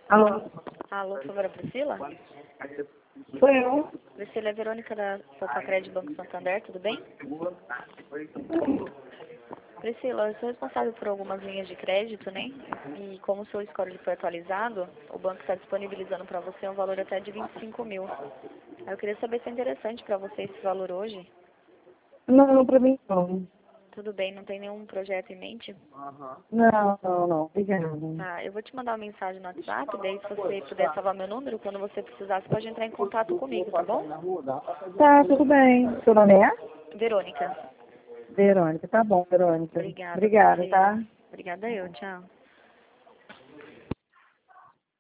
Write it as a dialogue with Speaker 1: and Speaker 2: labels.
Speaker 1: Alô?
Speaker 2: Alô, por favor, a Priscila?
Speaker 1: Sou eu?
Speaker 2: Priscila é Verônica da Sopacred Banco Santander, tudo bem? Priscila, eu sou responsável por algumas linhas de crédito, né? E como o seu score foi atualizado, o banco está disponibilizando para você um valor até de 25 mil. Eu queria saber se é interessante para você esse valor hoje.
Speaker 1: Não, pra mim não.
Speaker 2: Tudo bem, não tem nenhum projeto em mente?
Speaker 1: Não. Obrigada.
Speaker 2: Tá, eu vou te mandar uma mensagem no WhatsApp, daí se você puder salvar meu número, quando você precisar, você pode entrar em contato comigo, tá bom?
Speaker 1: Tá, tudo bem. Seu nome é?
Speaker 2: Verônica.
Speaker 1: Verônica. Tá bom, Verônica.
Speaker 2: Obrigada,
Speaker 1: Obrigada,
Speaker 2: Priscila.
Speaker 1: tá?
Speaker 2: Obrigada eu, tchau.